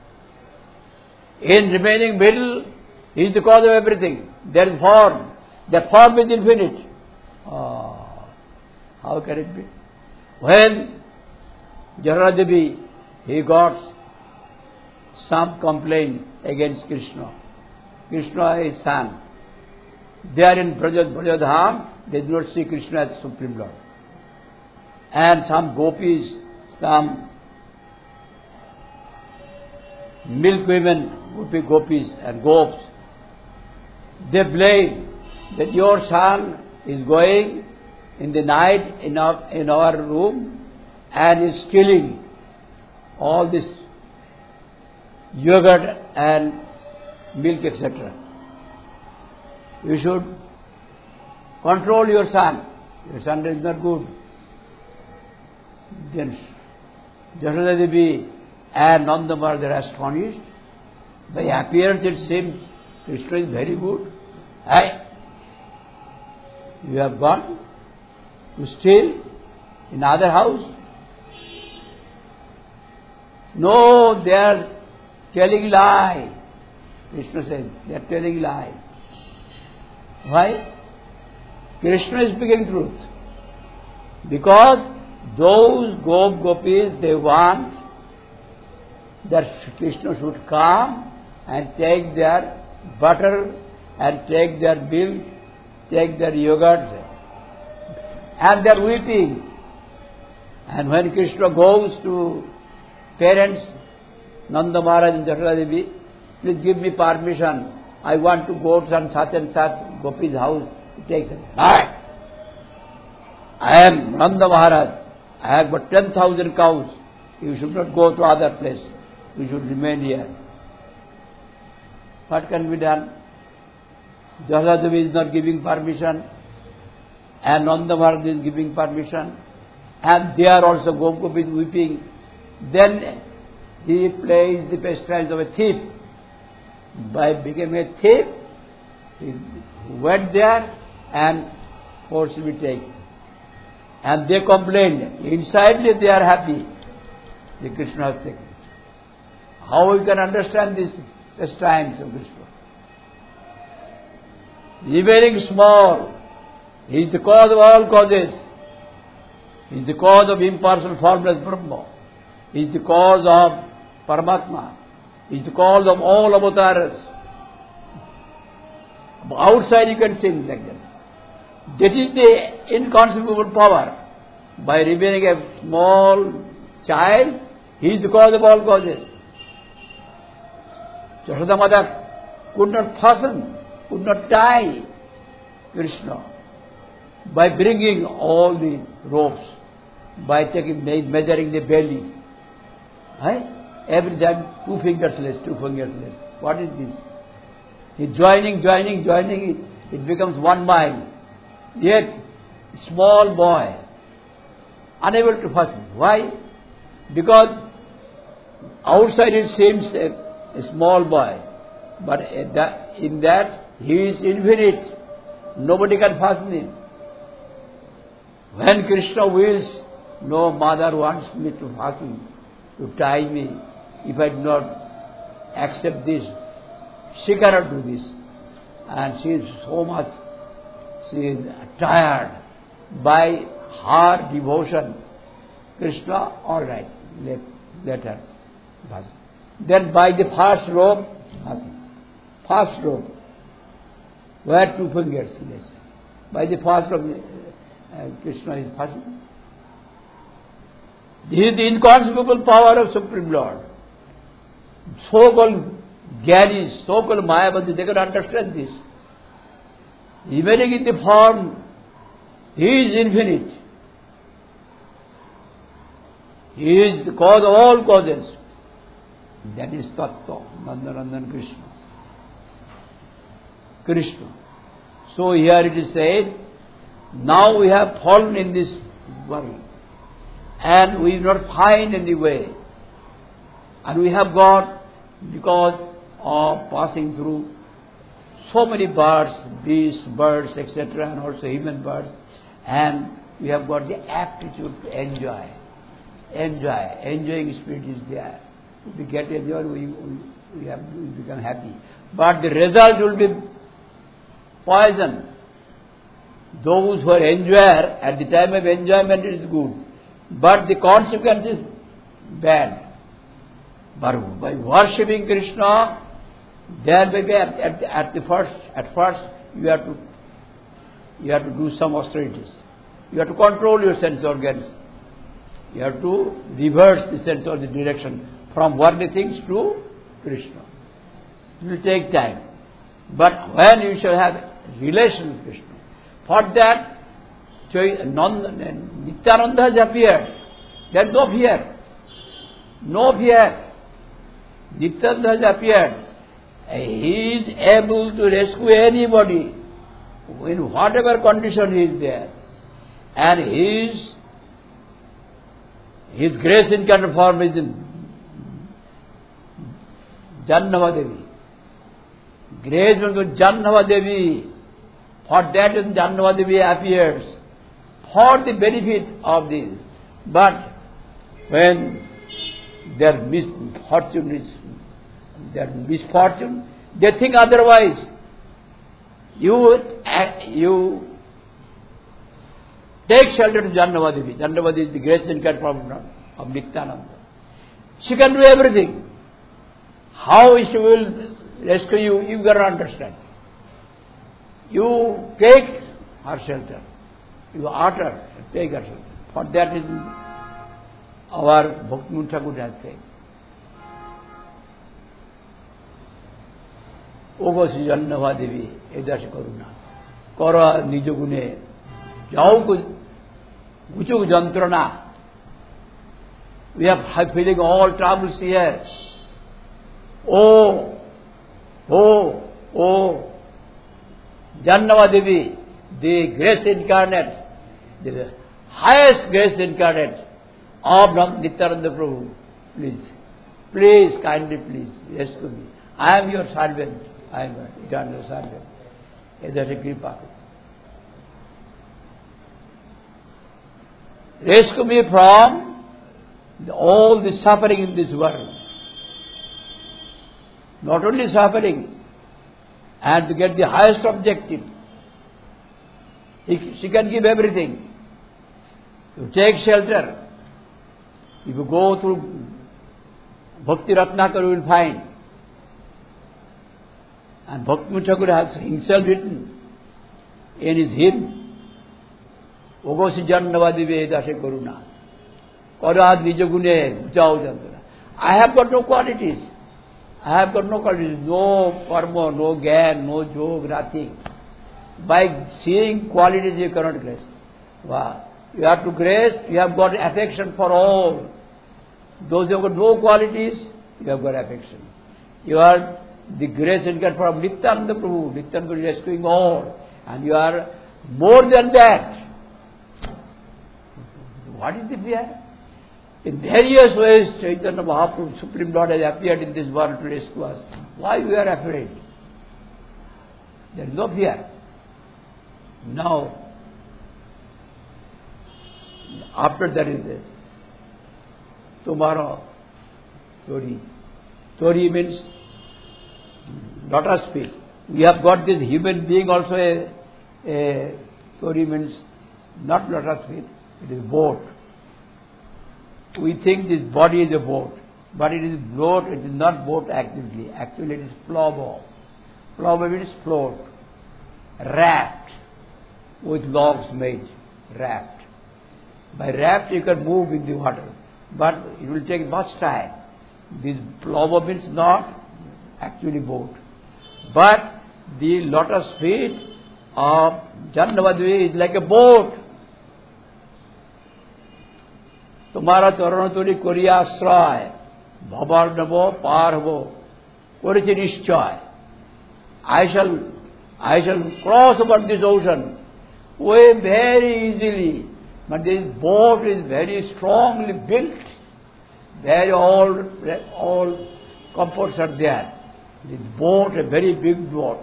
In remaining middle, he is the cause of everything. There is form. That form is infinite. How can it be? When Jahannadevi he got some complaint against Krishna. Krishna is son. They are in Brajadham, they do not see Krishna as Supreme Lord. And some gopis, some milk women, would be gopis and gopes, they blame that your son is going in the night in our room and is stealing all this yogurt and milk, etc. You should control your son. Your son is not good. Then Jashoda Devi and Nanda Maharaj are astonished. By appearance it seems Krishna is very good. Hey, you have gone to steal in other house? No, they are telling lie. Krishna said, they are telling lie. Why? Krishna is speaking truth. Because those gopis, they want that Krishna should come and take their butter and take their milk, take their yogurt, and they are weeping. And when Krishna goes to parents, Nanda Maharaj and Jashoda Devi, please give me permission. I want to go to such and such Gopi's house to take some. I am Nanda Maharaj. I have got 10,000 cows. You should not go to other place. You should remain here. What can be done? Jashoda Devi is not giving permission, and Nanda Maharaj is giving permission, and they are also Gopis weeping. Then he plays the pastimes of a thief. By becoming a thief, he went there and forcibly take. And they complained. Insidely they are happy. The Krishna has taken. How we can understand these pastimes of Krishna? He is very small. He is the cause of all causes. He is the cause of impersonal formless Brahma. He is the cause of Paramatma. He is the cause of all avatars. Outside you can sing like that. That is the inconceivable power. By remaining a small child, he is the cause of all causes. Jashoda Mata could not fasten, could not tie Krishna by bringing all the ropes, by measuring the belly. Right? Every time 2 fingers less, 2 fingers less. What is this? He joining, it becomes 1 mile. Yet, small boy, unable to fasten. Why? Because outside it seems a small boy, but in that he is infinite. Nobody can fasten him. When Krishna wills, no mother wants me to fasten, to tie me. If I do not accept this, she cannot do this. And she is so much, she is tired by her devotion. Krishna, all right, let her fasten. Then by the first rope, fasten. First rope, where 2 fingers less. By the first rope, Krishna is fastened. This is the inconceivable power of Supreme Lord. So-called Gyanis, so-called Mayavadi, they can understand this. Remaining in the form, he is infinite. He is the cause of all causes. That is Tattva, Nandanandan Krishna. Krishna. So here it is said, now we have fallen in this world and we do not find any way. And we have got, because of passing through so many birds, beasts, birds, etc., and also human birds, and we have got the aptitude to enjoy. Enjoying spirit is there. If we get enjoyed, we become happy. But the result will be poison. Those who are enjoyer, at the time of enjoyment it is good. But the consequence is bad. But by worshipping Krishna, there may be at first you have to do some austerities. You have to control your sense organs. You have to reverse the sense or the direction from worldly things to Krishna. It will take time. But when you shall have relation with Krishna, for that Nityananda has appeared. There is no fear. No fear. Nityananda has appeared. He is able to rescue anybody in whatever condition he is there. And his grace incarnate form is in Jannava Devi. Grace means Jannava Devi. For that reason Jannava Devi appears. For the benefit of this. But when their misfortune, they think otherwise. You take shelter to Jannava Devi. Jannava Devi is the grace incarnate form of Nityananda. She can do everything. How she will rescue you, you cannot understand. You take her shelter. You utter, take her shelter. For that is our Bhaktivinoda Thakur has said. Ogo si Jannava Devi, edashi karuna. Kara nijogune, jau guchuk jantrana. We are feeling all troubles here. Oh, Jannava Devi, the grace incarnate, the highest grace incarnate of Nityananda Prabhu, please, kindly please, rescue me. I am your servant, I am your eternal servant. That is Kripa. Rescue me from all the suffering in this world. Not only suffering, and to get the highest objective. She can give everything. You take shelter. If you go through Bhakti Ratnakar, you will find. And Bhaktivinoda Thakur has himself written in his hymn, Ogosi Jannava Devi Dashe Karuna. Karad Nijagune Jao Jantana. I have got no qualities. No karma, no gain, no joke, nothing. By seeing qualities you cannot grace. Wow. You have to grace, you have got affection for all. Those who have got no qualities, you have got affection. You are the grace incarnate from Nityananda Prabhu. Nityananda is rescuing all. And you are more than that. What is the fear? In various ways, Chaitanya Mahaprabhu, Supreme Lord, has appeared in this world to rescue us. Why we are afraid? There is no fear. Now, after that is this. Tomorrow, Tori. Tori means lotus feet. We have got this human being also a Tori means not lotus feet, it is boat. We think this body is a boat, but it is boat, it is not boat actually. Actually it is plow. Plow means float, wrapped, with logs made, wrapped. By wrapped you can move in the water, but it will take much time. This plow means not actually boat. But the lotus feet of Jannava Devi is like a boat. तुम्हारा चरण तुरी करिया आश्रय भवर नभ पार hub करेछि निश्चय. I shall cross over this ocean very easily, but this boat is very strongly built. There all comforts are there. This boat, a very big boat,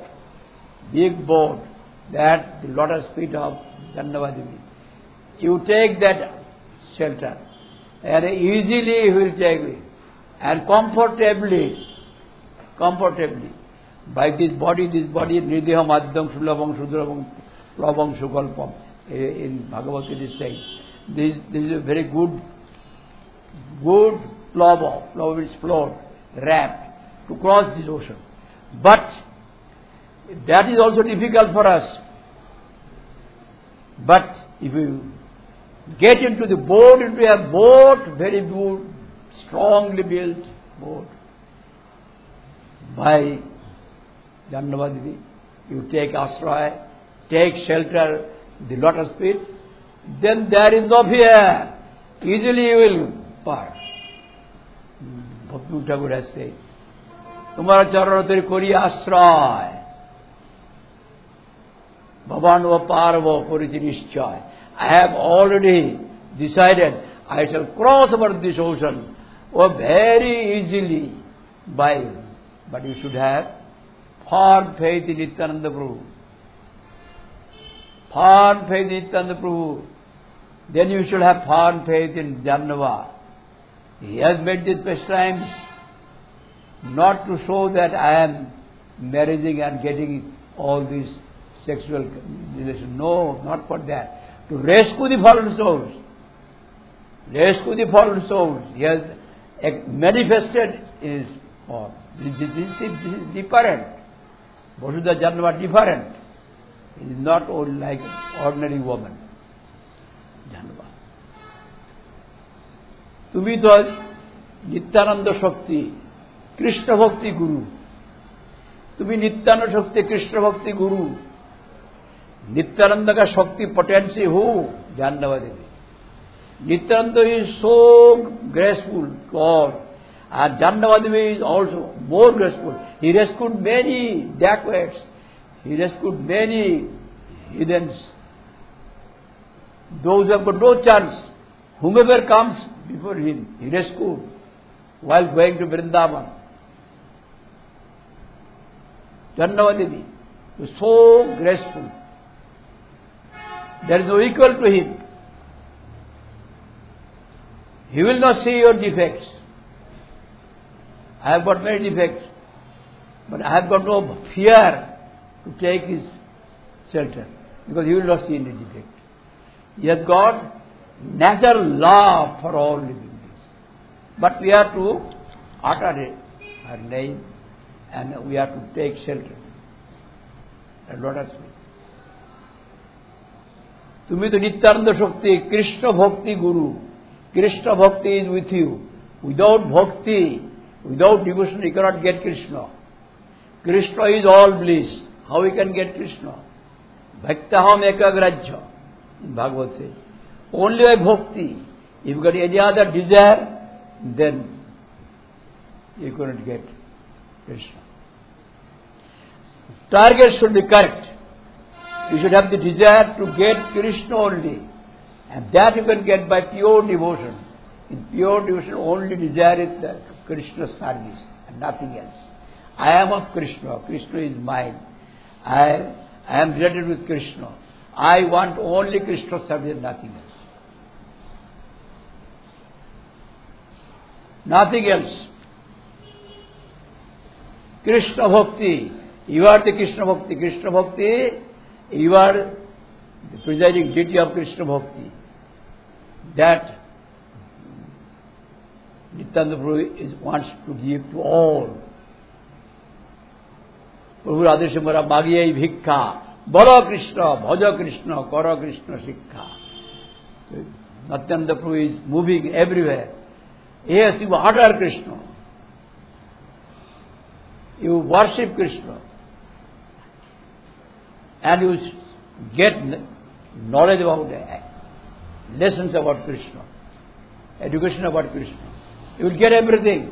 that the lotus feet of Jannava Devi. You take that shelter, and easily he will take it, and comfortably, by this body, Nidiham Adhyam Sulabham Sudravam Prabham Sukalpam, in Bhagavad Gita is saying, this is a very good plow means float, raft, to cross this ocean. But that is also difficult for us. But if you get into the boat, into a boat, very good, strongly built boat, by Jannavadini, you take ashraya, take shelter, the lotus feet, then there is no fear. Easily you will part. Bhakti Thakur has said, Tumhara charan teri kori ashraya, Bhavan parvo korichi nishchay. I have already decided I shall cross over this ocean very easily but you should have firm faith in Nityananda Prabhu. Firm faith in Nityananda Prabhu. Then you should have firm faith in Jannava. He has made these pastimes not to show that I am marrying and getting all these sexual relations. No, not for that. To rescue the fallen souls. Rescue the fallen souls. He has manifested in his form. This is different. Vasudha Jannava different. It is not only like ordinary woman. Jannava. তুমি তো নিত্যানন্দ শক্তি কৃষ্ণ ভক্তি গুরু তুমি नित्यानंद शक्ति कृष्ण भक्ति गुरु नित्यानंद का शक्ति potency हो जानवा देवी Nityanand is so graceful to all and Jannava Devi is also more graceful. He rescued many dacoits, he rescued many heathens, those who have got no chance, whomever comes before him he rescued while going to Vrindavan. Jannava Devi was so graceful. There is no equal to him. He will not see your defects. I have got many defects, but I have got no fear to take his shelter, because he will not see any defect. He has got natural love for all living beings. But we have to utter her name and we have to take shelter. And let us be. তুমি তো নিত্যানন্দ শক্তি কৃষ্ণ ভক্তি গুরু কৃষ্ণ ভক্তি is with you. Without bhakti, without devotion you cannot get Krishna. Krishna is all bliss. How we can get Krishna? Bhaktaham ekagrajya. Bhagavad says. Only by bhakti. If you got any other desire, then you cannot get Krishna. Target should be correct. You should have the desire to get Krishna only. And that you can get by pure devotion. In pure devotion, only desire is the Krishna service and nothing else. I am of Krishna. Krishna is mine. I am related with Krishna. I want only Krishna service and nothing else. Nothing else. Krishna Bhakti. You are the Krishna Bhakti. Krishna Bhakti, you are the presiding deity of Krishna Bhakti. That Nityananda Prabhu wants to give to all. Prabhu Radheshwara Magiyai Bhikha. Baro Krishna, Bhaja Krishna, Kara Krishna Sikha. Nityananda Prabhu is moving everywhere. Yes, you utter Krishna. You worship Krishna. And you get knowledge about lessons about Krishna, education about Krishna. You will get everything.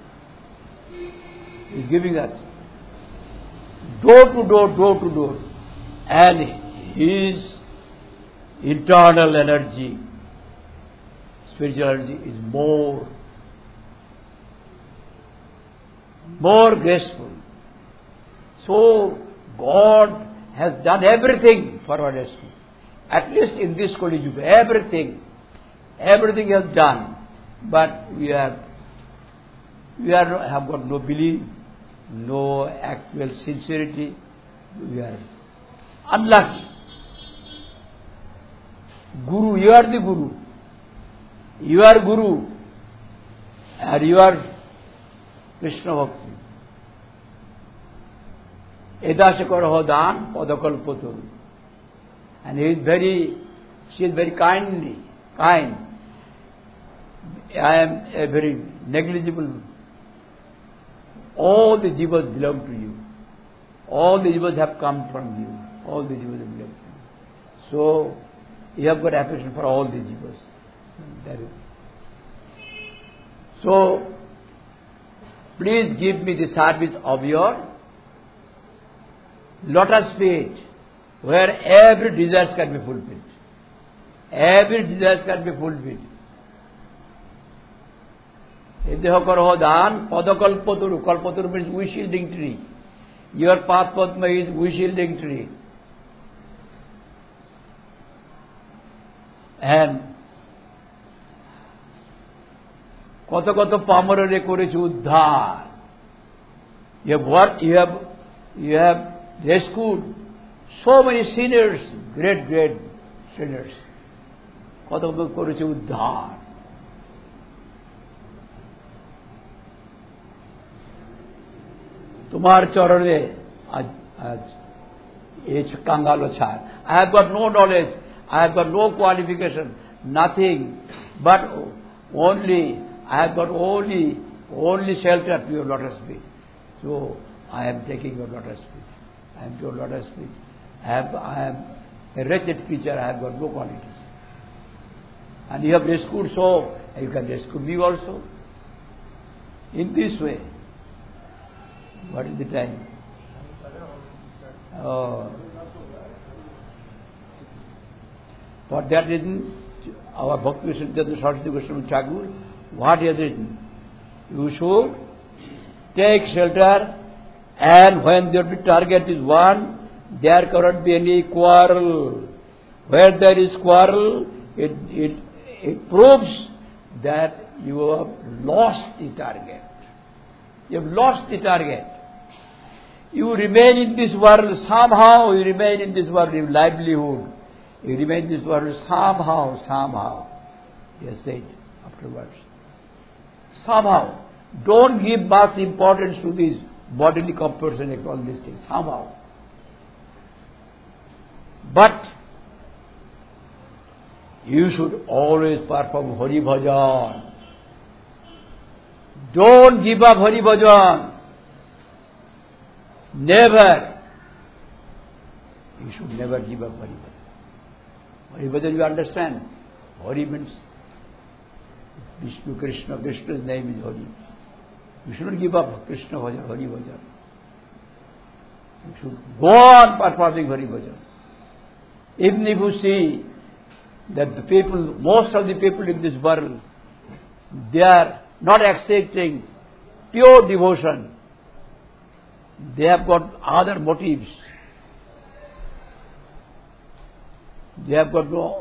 He is giving us door to door. And his internal energy, spiritual energy is more graceful. So God has done everything for our rescue. At least in this Kali Yuga, everything he has done. But we have got no belief, no actual sincerity. We are unlucky. Guru, you are the Guru. You are Guru. and you are Krishna Bhakti. Edashakaraho dan padakalpatur. And she is very kind. I am a very negligible. All the jivas belong to you. All the jivas have come from you. All the jivas belong to you. So, you have got affection for all the jivas. That is. So, please give me the service of your lotus feet, where every desire can be fulfilled. Every desire can be fulfilled. Edehakaraho dan padakalpaturu. Kalpaturu means wish-yielding tree. Your path Padma is wish-yielding tree. And কত কত পামরে করেছে উদ্ধার. You have rescued so many sinners, great sinners. কত কত করেছে উদ্ধার. তোমার চরণে আজ এই কাঙ্গালো ছাড়. I have got no knowledge, I have got no qualification, nothing, but I have got only shelter to your lotus feet. So I am taking your lotus feet. I am your lotus feet. I am a wretched creature, I have got no qualities. And you have rescued, so you can rescue me also. In this way. What is the time? For that reason, our Bhakti Siddhanta Saraswati Goswami Thakur, what he has written? You should take shelter, and when the target is won, there cannot be any quarrel. Where there is quarrel, it proves that you have lost the target. You have lost the target. You remain in this world somehow, you remain in this world in livelihood. You remain in this world somehow. He has said afterwards. Somehow. Don't give much importance to these bodily comforts and all these things. Somehow. But you should always perform Hari Bhajan. Don't give up Hari Bhajan. Never. You should never give up Hari Bhajan. Hari Bhajan, you understand? Hari means Vishnu, Krishna. Krishna's name is Hari. You shouldn't give up Krishna Bhajan, Hari Bhajan. You should go on performing Hari Bhajan. Even if you see that most of the people in this world, they are not accepting pure devotion. They have got other motives. They have got no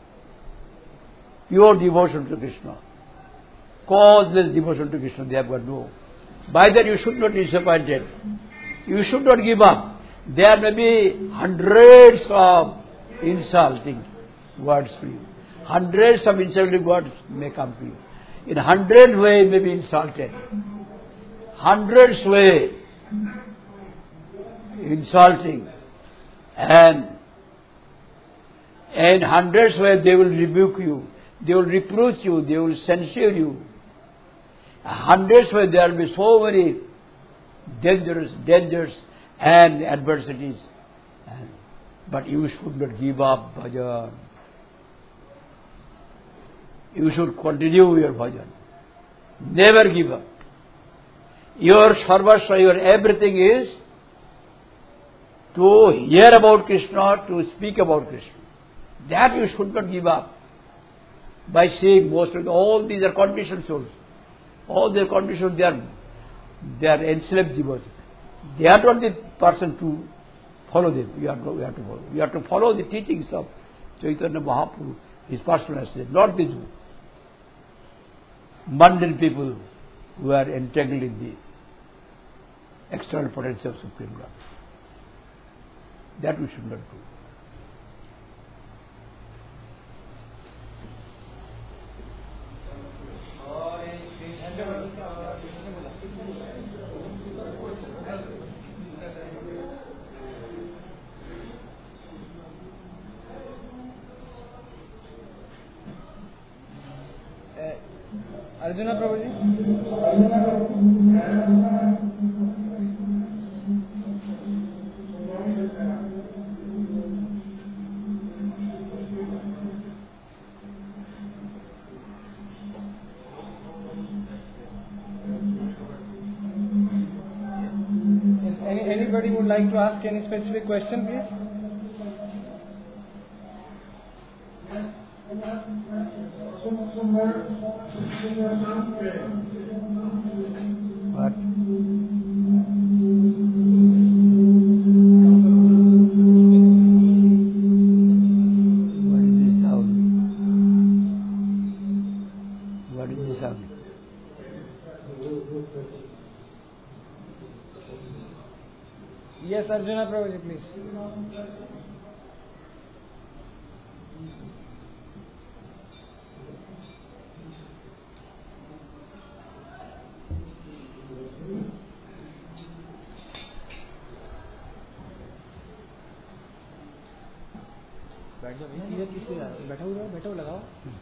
pure devotion to Krishna. Causeless devotion to Krishna, they have got no. By that you should not be disappointed. You should not give up. There may be hundreds of insulting words to you. Hundreds of insulting words may come to you. In 100 ways may be insulted. Hundreds way insulting. And in hundreds ways they will rebuke you. They will reproach you. They will censure you. Hundreds ways there will be so many dangers and adversities. But you should not give up bhajan. You should continue your bhajan. Never give up. Your sarvasva, your everything is to hear about Krishna, to speak about Krishna. That you should not give up. By saying all these are conditioned souls. All their conditions, they are enslaved jivas. They are not the person to follow them. We have to follow. We have to follow the teachings of Chaitanya Mahaprabhu, his personal assistant, not these mundane people who are entangled in the external potential of Supreme Lord. That we should not do. Arjuna Prabhuji. Anybody would like to ask any specific question, please? What? What is this sound? What is this sound? Yes, Arjuna Prabhuji, please. बैठा हुआ लगाओ.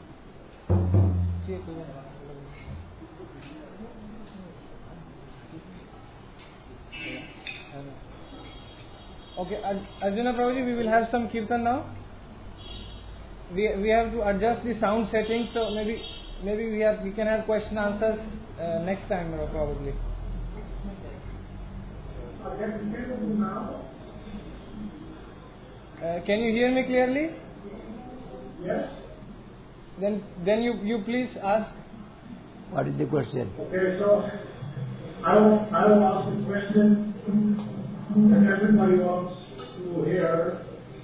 Okay, Arjuna Prabhuji, we will have some kirtan now. We have to adjust the sound settings, so maybe we can have question answers next time, probably. Can you hear me clearly? Yes. Then you please ask. What is the question? Okay, so I will ask the question that everybody wants to hear.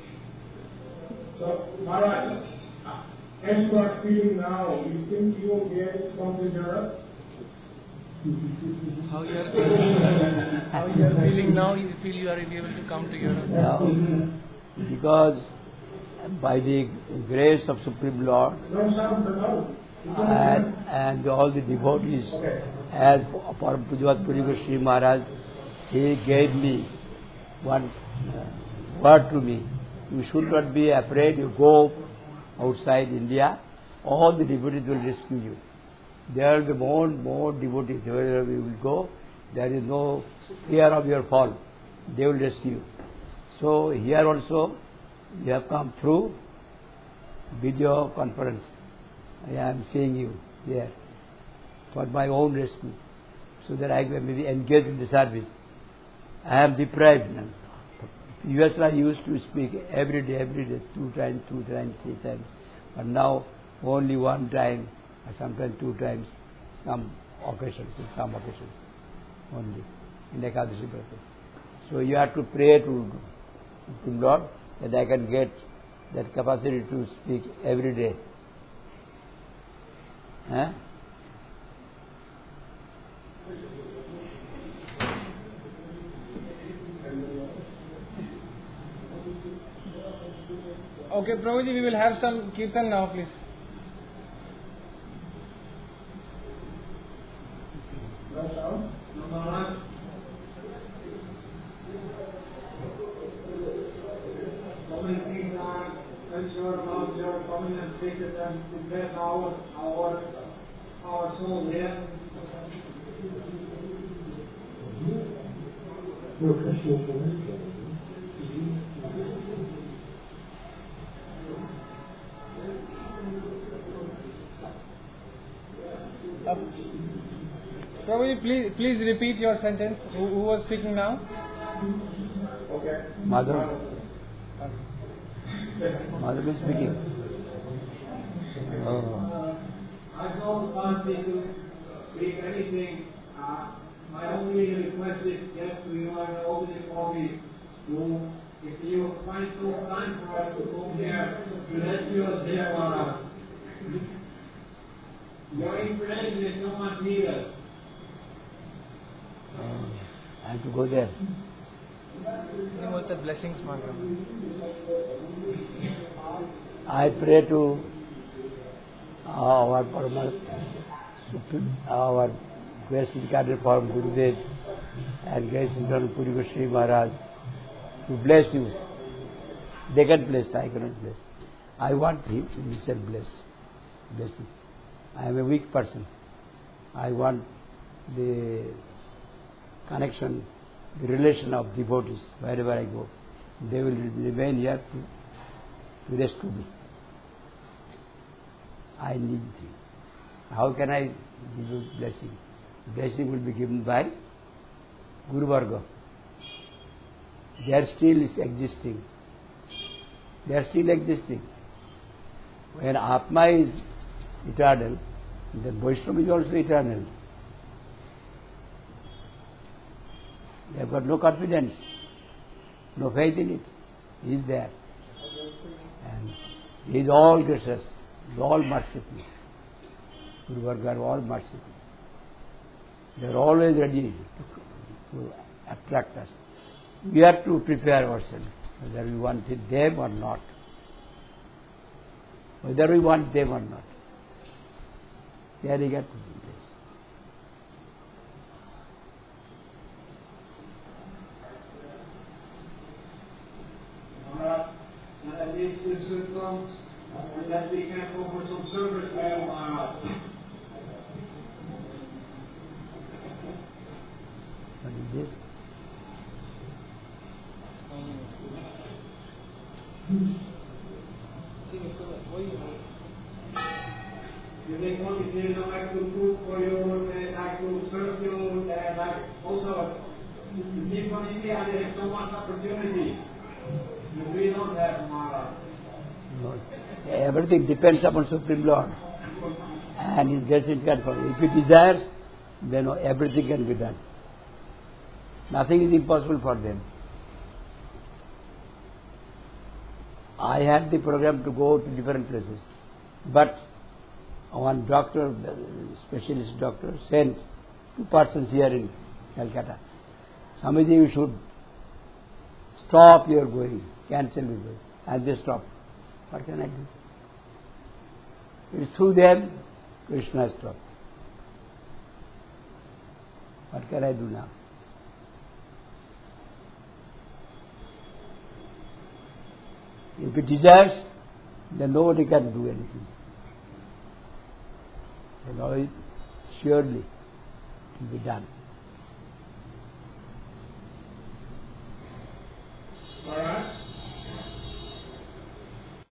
So, Maharaj, as you are feeling now, you think you will be able to come to Europe? How you are feeling now? You feel you are able to come to Europe? Now, because by the grace of Supreme Lord and all the devotees, as Param Pujavat Puri Goswami Maharaj, he gave me one word to me. You should not be afraid. You go outside India, all the devotees will rescue you. There will be more devotees. Wherever you will go, there is no fear of your fall. They will rescue you. So here also, you have come through video conference. I am seeing you here for my own rescue, so that I may be engaged in the service. I am deprived now. Previously I used to speak every day, 2 times, 3 times. But now only 1 time, or sometimes 2 times, some occasions only, in Ekadashi Brata. So you have to pray to Lord that I can get that capacity to speak every day. Huh? Okay, Prabhuji, we will have some kirtan now, please. So many things are coming and stated and invest our soul there. Prabhuji, please repeat your sentence. Who was speaking now? Okay. Madhav is speaking. I don't want to speak anything. My only request is just to you and open for me to, if you find some time for us to come here, to rescue us there, Maharaj. Your influence is so much needed. I have to go there. Blessings, Madhav. I pray to our grace incarnate form Gurudev and grace incarnate Puri Goswami Maharaj to bless you. They can bless, I cannot bless. I want him to himself bless. Bless him. I am a weak person. I want the connection, the relation of devotees wherever I go. They will remain here to rescue me. I need thee. How can I give you blessing? Blessing will be given by Guru Varga. They are still existing. They are still existing. When Atma is eternal, then Vaishnava is also eternal. They have got no confidence, no faith in it. He is there. And He is all gracious, He is all merciful. Guru Varga are all merciful. They are always ready to attract us. We have to prepare ourselves, whether we want them or not. Whether we want them or not. They are eager to do this. At least this should come, and that we can offer some service to you, Maharaj. What is this? You make money, you know, I could cook for you, and I could serve you, and I also, give money, and they have so much opportunity. We don't have Maharaj. No. Everything depends upon Supreme Lord. And His grace is conferred. If He desires, then everything can be done. Nothing is impossible for them. I had the program to go to different places. But one doctor, specialist doctor, sent 2 persons here in Calcutta. Swamiji, you should stop your going, cancel your going. And they stopped. What can I do? It is through them Krishna stopped. What can I do now? If He desires, then nobody can do anything. So now surely it will be done. Maharaj?